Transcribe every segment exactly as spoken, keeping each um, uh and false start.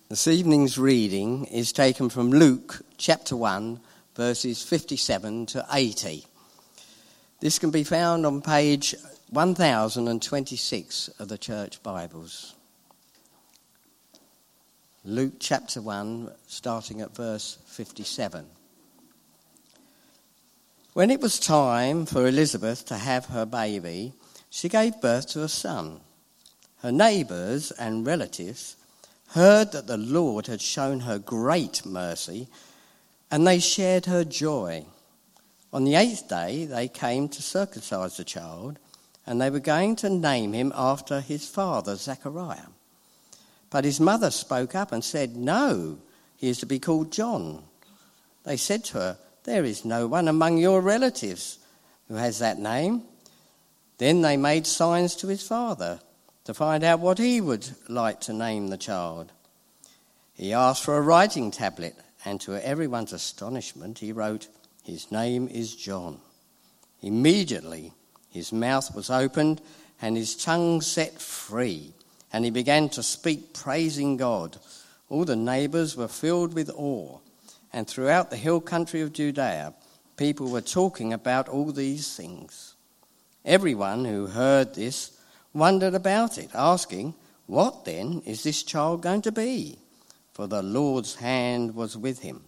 This evening's reading is taken from Luke chapter one, verses fifty-seven to eighty. This can be found on page one thousand twenty-six of the Church Bibles. Luke chapter one, starting at verse fifty-seven. When it was time for Elizabeth to have her baby, she gave birth to a son. Her neighbours and relatives heard that the Lord had shown her great mercy, and they shared her joy. On the eighth day, they came to circumcise the child, and they were going to name him after his father, Zechariah. But his mother spoke up and said, "No, he is to be called John." They said to her, "There is no one among your relatives who has that name." Then they made signs to his father to find out what he would like to name the child. He asked for a writing tablet, and to everyone's astonishment, he wrote, "His name is John." Immediately his mouth was opened and his tongue set free, and he began to speak, praising God. All the neighbours were filled with awe, and throughout the hill country of Judea, people were talking about all these things. Everyone who heard this wondered about it, asking, "What then is this child going to be?" For the Lord's hand was with him.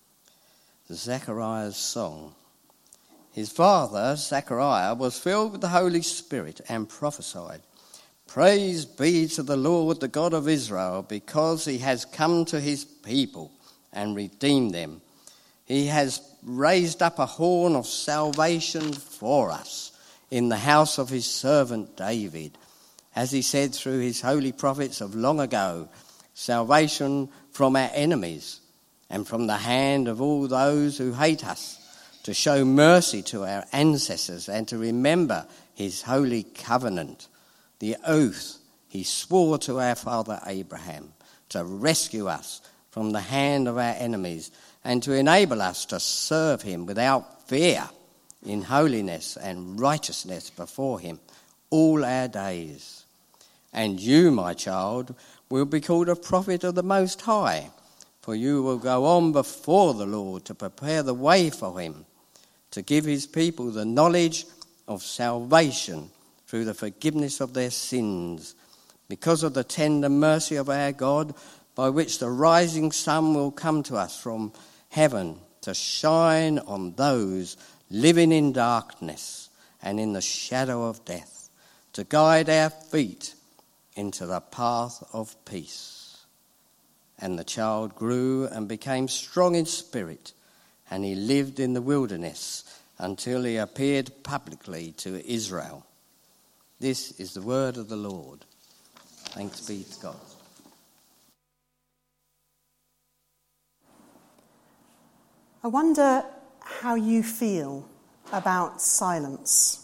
Zechariah's song. His father, Zechariah, was filled with the Holy Spirit and prophesied, "Praise be to the Lord, the God of Israel, because he has come to his people and redeemed them. He has raised up a horn of salvation for us in the house of his servant David. As he said through his holy prophets of long ago, salvation from our enemies and from the hand of all those who hate us, to show mercy to our ancestors and to remember his holy covenant, the oath he swore to our father Abraham, to rescue us from the hand of our enemies and to enable us to serve him without fear in holiness and righteousness before him all our days. And you, my child, will be called a prophet of the Most High, for you will go on before the Lord to prepare the way for him, to give his people the knowledge of salvation through the forgiveness of their sins, because of the tender mercy of our God, by which the rising sun will come to us from heaven to shine on those living in darkness and in the shadow of death, to guide our feet into the path of peace." And the child grew and became strong in spirit, and he lived in the wilderness until he appeared publicly to Israel. This is the word of the Lord. Thanks be to God. I wonder how you feel about silence.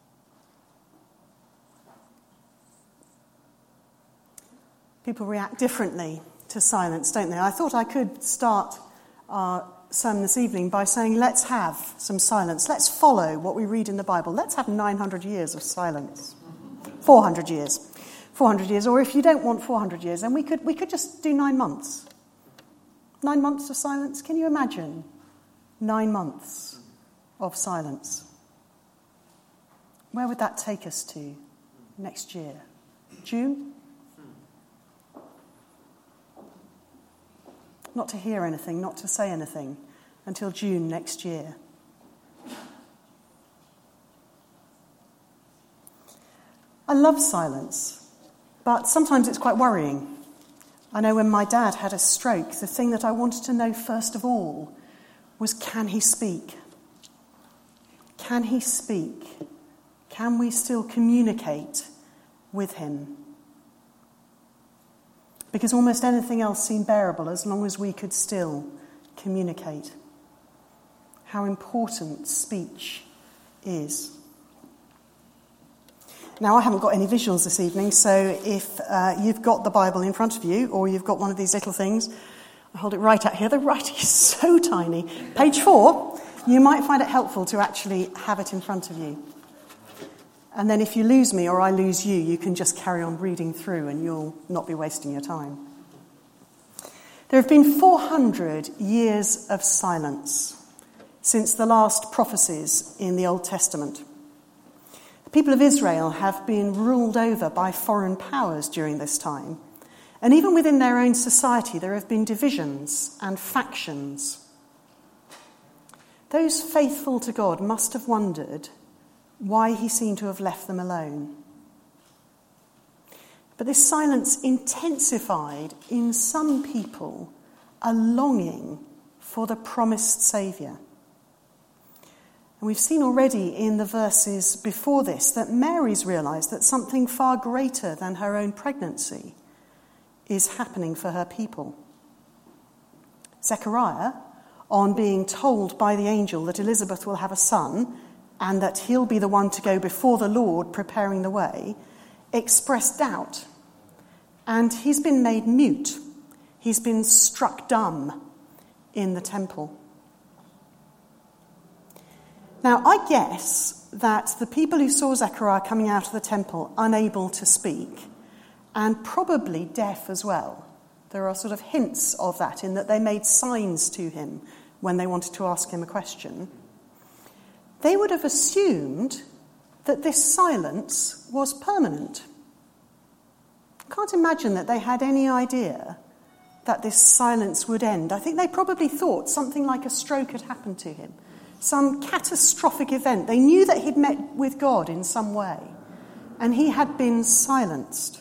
People react differently to silence, don't they? I thought I could start our sermon this evening by saying, let's have some silence. Let's follow what we read in the Bible. Let's have nine hundred years of silence. four hundred years. four hundred years. Or if you don't want four hundred years, then we could we could just do nine months. Nine months of silence. Can you imagine? Nine months of silence. Where would that take us to next year? June? Not to hear anything, not to say anything until June next year. I love silence, but sometimes it's quite worrying. I know when my dad had a stroke, the thing that I wanted to know first of all was, can he speak? Can he speak? Can we still communicate with him? Because almost anything else seemed bearable as long as we could still communicate. How important speech is. Now, I haven't got any visuals this evening, so if uh, you've got the Bible in front of you, or you've got one of these little things, I hold it right out here. The writing is so tiny. Page four, you might find it helpful to actually have it in front of you. And then if you lose me or I lose you, you can just carry on reading through and you'll not be wasting your time. There have been four hundred years of silence since the last prophecies in the Old Testament. The people of Israel have been ruled over by foreign powers during this time, and even within their own society there have been divisions and factions. Those faithful to God must have wondered why he seemed to have left them alone. But this silence intensified in some people a longing for the promised Saviour. And we've seen already in the verses before this that Mary's realised that something far greater than her own pregnancy is happening for her people. Zechariah, on being told by the angel that Elizabeth will have a son and that he'll be the one to go before the Lord preparing the way, expressed doubt. And he's been made mute. He's been struck dumb in the temple. Now, I guess that the people who saw Zechariah coming out of the temple unable to speak, and probably deaf as well, there are sort of hints of that in that they made signs to him when they wanted to ask him a question, they would have assumed that this silence was permanent. I can't imagine that they had any idea that this silence would end. I think they probably thought something like a stroke had happened to him, some catastrophic event. They knew that he'd met with God in some way, and he had been silenced.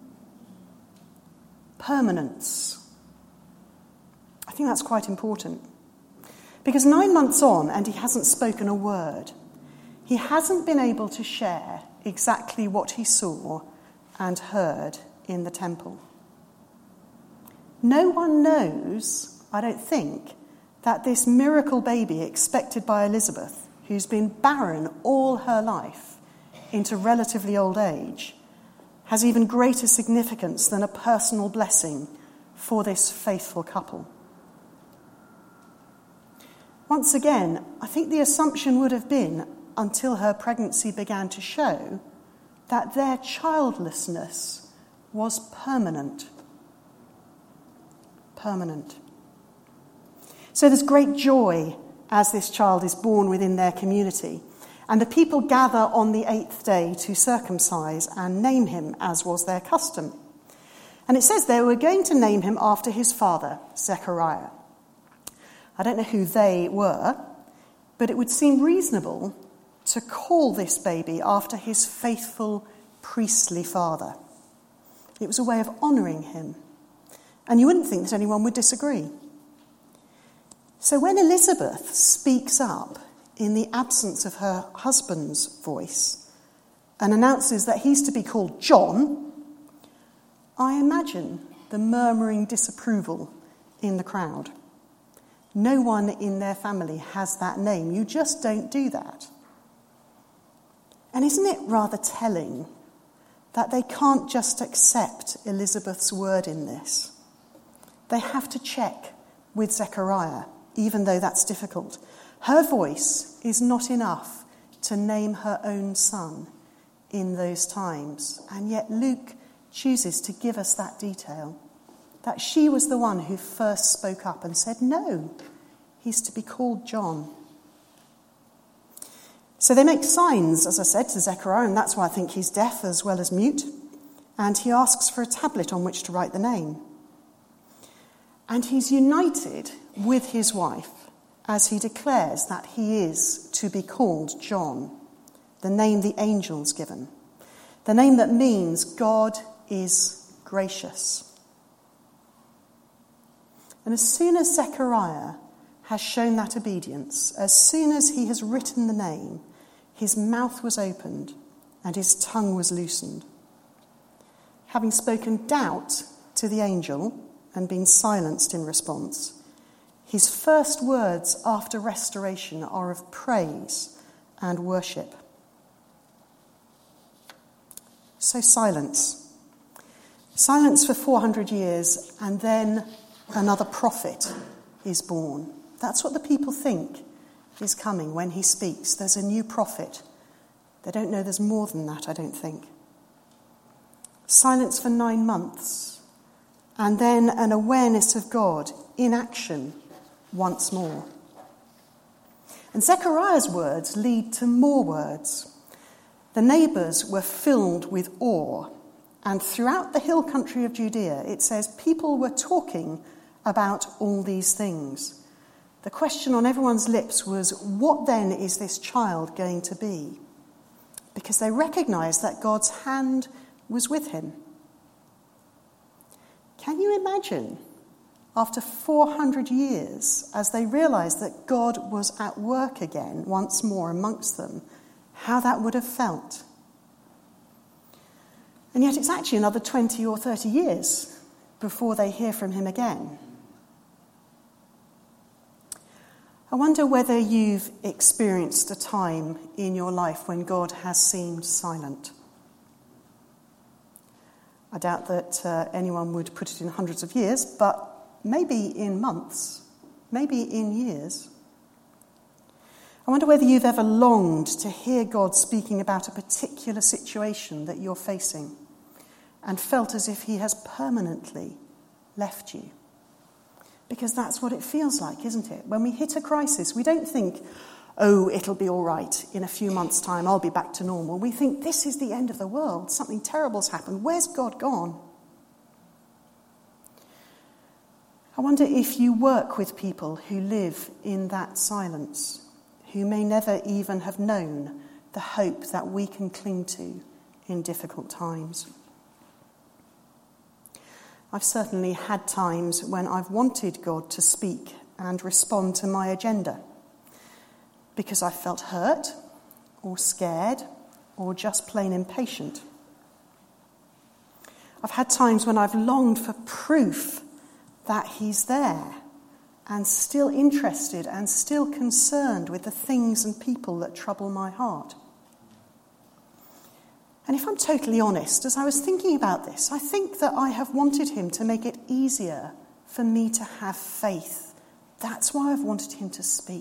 Permanence. I think that's quite important. Because nine months on, and he hasn't spoken a word. He hasn't been able to share exactly what he saw and heard in the temple. No one knows, I don't think, that this miracle baby expected by Elizabeth, who's been barren all her life into relatively old age, has even greater significance than a personal blessing for this faithful couple. Once again, I think the assumption would have been, until her pregnancy began to show, that their childlessness was permanent. Permanent. So there's great joy as this child is born within their community, and the people gather on the eighth day to circumcise and name him, as was their custom. And it says they were going to name him after his father, Zechariah. I don't know who they were, but it would seem reasonable to call this baby after his faithful priestly father. It was a way of honouring him, and you wouldn't think that anyone would disagree. So when Elizabeth speaks up in the absence of her husband's voice and announces that he's to be called John, I imagine the murmuring disapproval in the crowd. No one in their family has that name. You just don't do that. And isn't it rather telling that they can't just accept Elizabeth's word in this? They have to check with Zechariah, even though that's difficult. Her voice is not enough to name her own son in those times. And yet Luke chooses to give us that detail, that she was the one who first spoke up and said, no, he's to be called John. So they make signs, as I said, to Zechariah, and that's why I think he's deaf as well as mute. And he asks for a tablet on which to write the name. And he's united with his wife as he declares that he is to be called John, the name the angel's given, the name that means God is gracious. And as soon as Zechariah has shown that obedience, as soon as he has written the name, his mouth was opened and his tongue was loosened. Having spoken doubt to the angel and been silenced in response, his first words after restoration are of praise and worship. So silence. Silence for four hundred years, and then another prophet is born. That's what the people think is coming when he speaks. There's a new prophet. They don't know there's more than that, I don't think. Silence for nine months, and then an awareness of God in action once more. And Zechariah's words lead to more words. The neighbours were filled with awe, and throughout the hill country of Judea, it says people were talking about all these things. The question on everyone's lips was, what then is this child going to be? Because they recognised that God's hand was with him. Can you imagine, after four hundred years, as they realised that God was at work again once more amongst them, how that would have felt? And yet it's actually another twenty or thirty years before they hear from him again. I wonder whether you've experienced a time in your life when God has seemed silent. I doubt that uh, anyone would put it in hundreds of years, but maybe in months, maybe in years. I wonder whether you've ever longed to hear God speaking about a particular situation that you're facing and felt as if he has permanently left you. Because that's what it feels like, isn't it? When we hit a crisis, we don't think, oh, it'll be all right. In a few months' time, I'll be back to normal. We think, this is the end of the world. Something terrible's happened. Where's God gone? I wonder if you work with people who live in that silence, who may never even have known the hope that we can cling to in difficult times. I've certainly had times when I've wanted God to speak and respond to my agenda because I felt hurt or scared or just plain impatient. I've had times when I've longed for proof that he's there and still interested and still concerned with the things and people that trouble my heart. And if I'm totally honest, as I was thinking about this, I think that I have wanted him to make it easier for me to have faith. That's why I've wanted him to speak.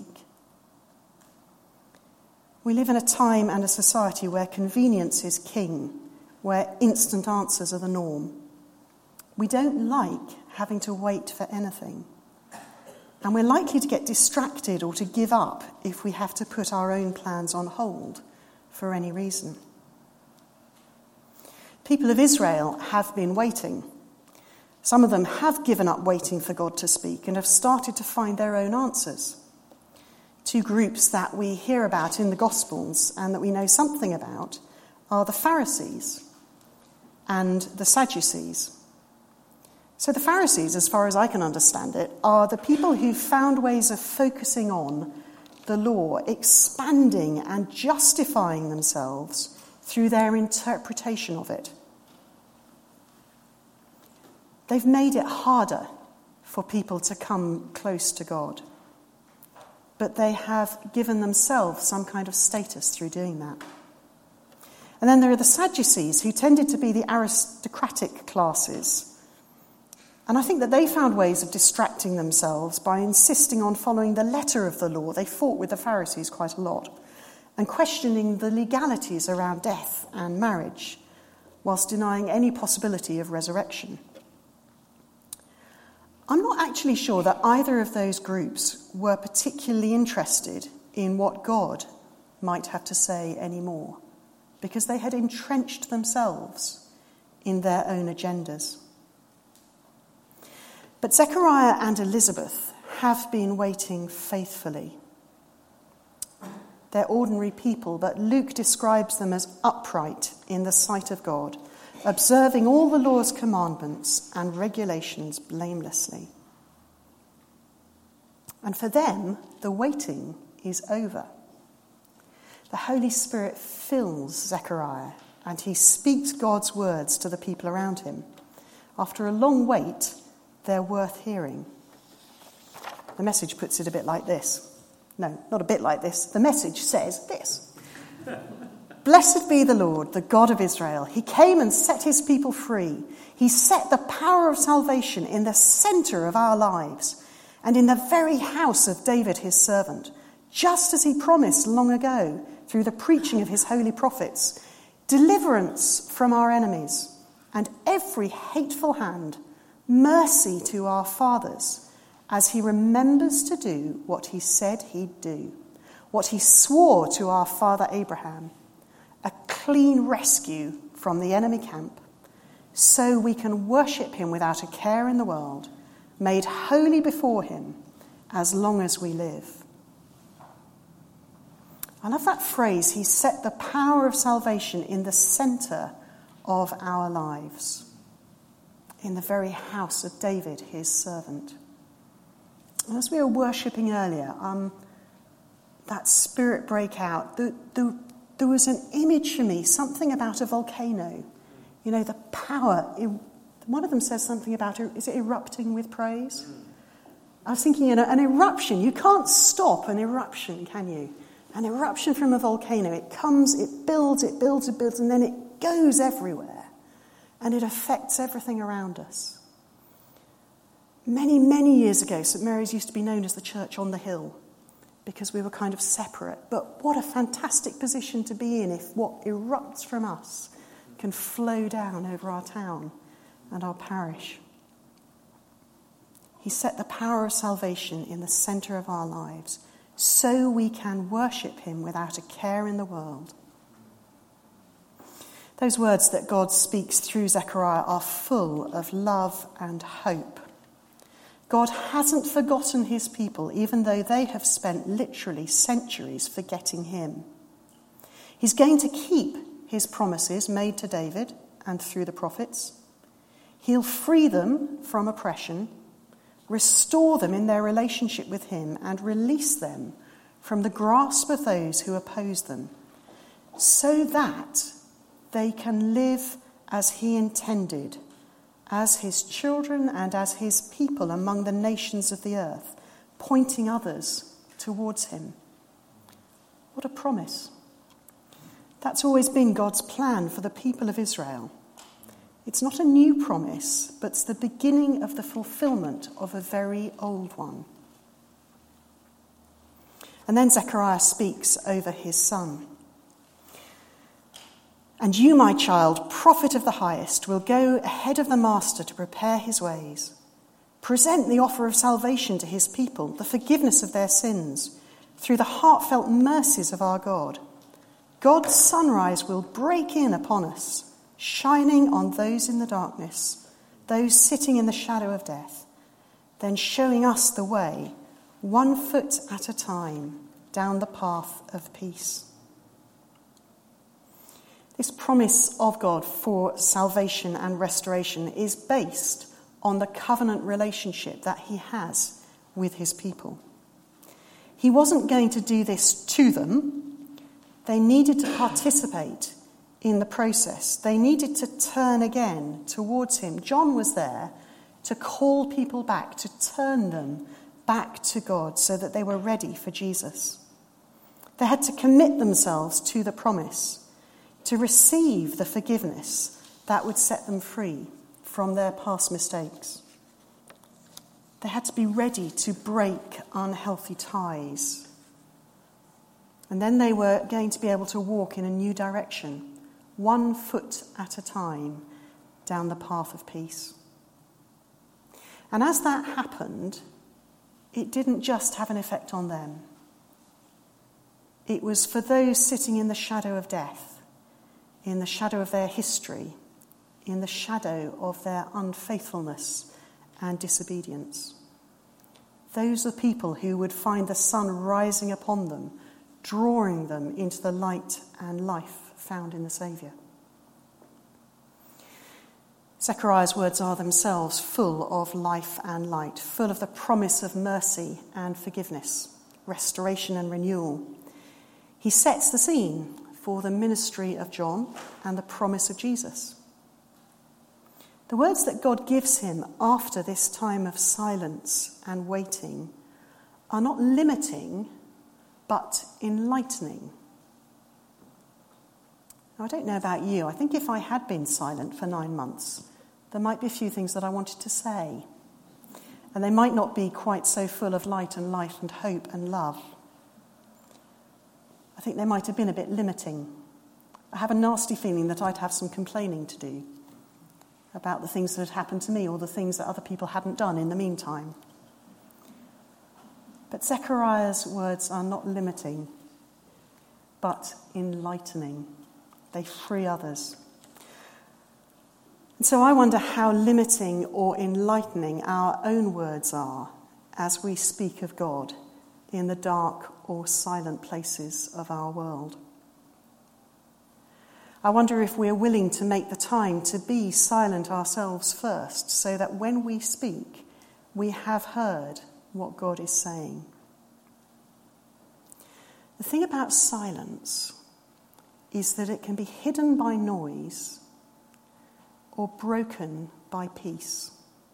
We live in a time and a society where convenience is king, where instant answers are the norm. We don't like having to wait for anything. And we're likely to get distracted or to give up if we have to put our own plans on hold for any reason. People of Israel have been waiting. Some of them have given up waiting for God to speak and have started to find their own answers. Two groups that we hear about in the Gospels and that we know something about are the Pharisees and the Sadducees. So the Pharisees, as far as I can understand it, are the people who found ways of focusing on the law, expanding and justifying themselves through their interpretation of it. They've made it harder for people to come close to God, but they have given themselves some kind of status through doing that. And then there are the Sadducees, who tended to be the aristocratic classes. And I think that they found ways of distracting themselves by insisting on following the letter of the law. They fought with the Pharisees quite a lot, and questioning the legalities around death and marriage, whilst denying any possibility of resurrection. I'm not actually sure that either of those groups were particularly interested in what God might have to say anymore, because they had entrenched themselves in their own agendas. But Zechariah and Elizabeth have been waiting faithfully. They're ordinary people, but Luke describes them as upright in the sight of God, observing all the law's commandments and regulations blamelessly. And for them, the waiting is over. The Holy Spirit fills Zechariah, and he speaks God's words to the people around him. After a long wait, they're worth hearing. The Message puts it a bit like this. No, not a bit like this. The Message says this. Blessed be the Lord, the God of Israel. He came and set his people free. He set the power of salvation in the centre of our lives and in the very house of David, his servant, just as he promised long ago through the preaching of his holy prophets, deliverance from our enemies and every hateful hand mercy to our fathers, as he remembers to do what he said he'd do, what he swore to our father Abraham, a clean rescue from the enemy camp, so we can worship him without a care in the world, made holy before him as long as we live. I love that phrase, he set the power of salvation in the centre of our lives, in the very house of David, his servant. As we were worshipping earlier, um, that spirit breakout, the, the, there was an image for me, something about a volcano. You know, the power. It, one of them says something about, is it erupting with praise? I was thinking, you know, an eruption, you can't stop an eruption, can you? An eruption from a volcano, it comes, it builds, it builds, it builds, and then it goes everywhere. And it affects everything around us. Many, many years ago, St Mary's used to be known as the church on the hill because we were kind of separate. But what a fantastic position to be in if what erupts from us can flow down over our town and our parish. He set the power of salvation in the centre of our lives so we can worship him without a care in the world. Those words that God speaks through Zechariah are full of love and hope. God hasn't forgotten his people, even though they have spent literally centuries forgetting him. He's going to keep his promises made to David and through the prophets. He'll free them from oppression, restore them in their relationship with him, and release them from the grasp of those who oppose them, so that they can live as he intended, as his children and as his people among the nations of the earth, pointing others towards him. What a promise. That's always been God's plan for the people of Israel. It's not a new promise, but it's the beginning of the fulfillment of a very old one. And then Zechariah speaks over his son. And you, my child, prophet of the highest, will go ahead of the master to prepare his ways. Present the offer of salvation to his people, the forgiveness of their sins, through the heartfelt mercies of our God. God's sunrise will break in upon us, shining on those in the darkness, those sitting in the shadow of death, then showing us the way, one foot at a time, down the path of peace. This promise of God for salvation and restoration is based on the covenant relationship that he has with his people. He wasn't going to do this to them. They needed to participate in the process. They needed to turn again towards him. John was there to call people back, to turn them back to God so that they were ready for Jesus. They had to commit themselves to the promise, to receive the forgiveness that would set them free from their past mistakes. They had to be ready to break unhealthy ties. And then they were going to be able to walk in a new direction, one foot at a time, down the path of peace. And as that happened, it didn't just have an effect on them. It was for those sitting in the shadow of death, in the shadow of their history, in the shadow of their unfaithfulness and disobedience. Those are people who would find the sun rising upon them, drawing them into the light and life found in the Saviour. Zechariah's words are themselves full of life and light, full of the promise of mercy and forgiveness, restoration and renewal. He sets the scene for the ministry of John and the promise of Jesus. The words that God gives him after this time of silence and waiting are not limiting, but enlightening. Now, I don't know about you. I think if I had been silent for nine months, there might be a few things that I wanted to say. And they might not be quite so full of light and life and hope and love. I think they might have been a bit limiting. I have a nasty feeling that I'd have some complaining to do about the things that had happened to me or the things that other people hadn't done in the meantime. But Zechariah's words are not limiting, but enlightening. They free others. And so I wonder how limiting or enlightening our own words are as we speak of God in the dark or silent places of our world. I wonder if we're willing to make the time to be silent ourselves first, so that when we speak, we have heard what God is saying. The thing about silence is that it can be hidden by noise or broken by peace.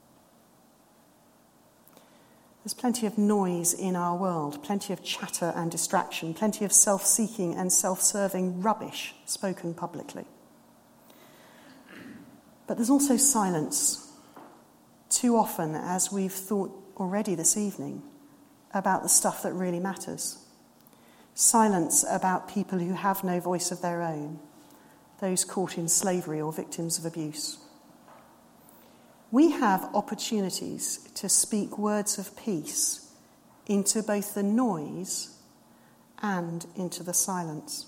There's plenty of noise in our world, plenty of chatter and distraction, plenty of self-seeking and self-serving rubbish spoken publicly. But there's also silence, too often, as we've thought already this evening, about the stuff that really matters. Silence about people who have no voice of their own, those caught in slavery or victims of abuse. We have opportunities to speak words of peace into both the noise and into the silence.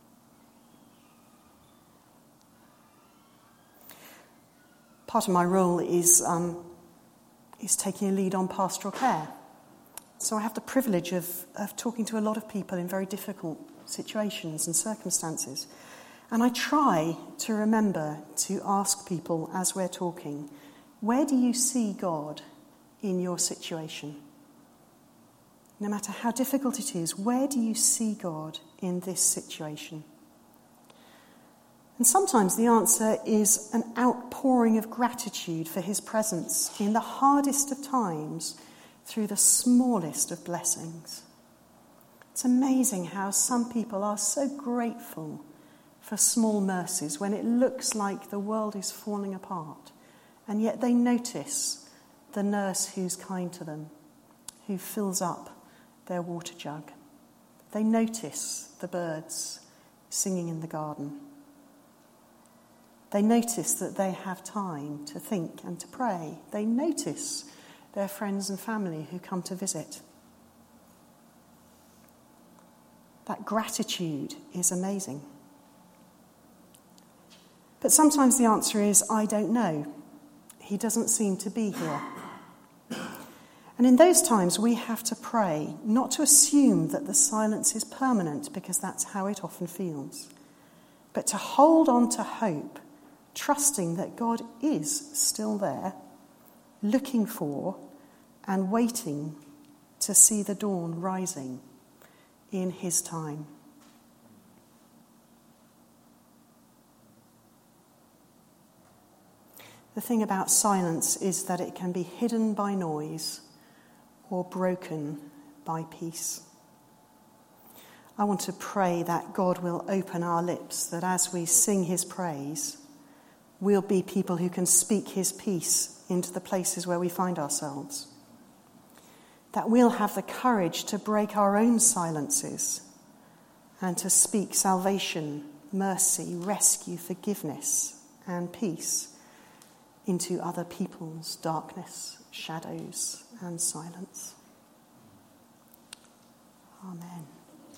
Part of my role is, um, is taking a lead on pastoral care. So I have the privilege of, of talking to a lot of people in very difficult situations and circumstances. And I try to remember to ask people as we're talking, where do you see God in your situation? No matter how difficult it is, where do you see God in this situation? And sometimes the answer is an outpouring of gratitude for his presence in the hardest of times through the smallest of blessings. It's amazing how some people are so grateful for small mercies when it looks like the world is falling apart. And yet they notice the nurse who's kind to them, who fills up their water jug. They notice the birds singing in the garden. They notice that they have time to think and to pray. They notice their friends and family who come to visit. That gratitude is amazing. But sometimes the answer is, I don't know. He doesn't seem to be here. And in those times, we have to pray, not to assume that the silence is permanent, because that's how it often feels, but to hold on to hope, trusting that God is still there, looking for and waiting to see the dawn rising in his time. The thing about silence is that it can be hidden by noise or broken by peace. I want to pray that God will open our lips, that as we sing his praise, we'll be people who can speak his peace into the places where we find ourselves. That we'll have the courage to break our own silences and to speak salvation, mercy, rescue, forgiveness, and peace into other people's darkness, shadows, and silence. Amen.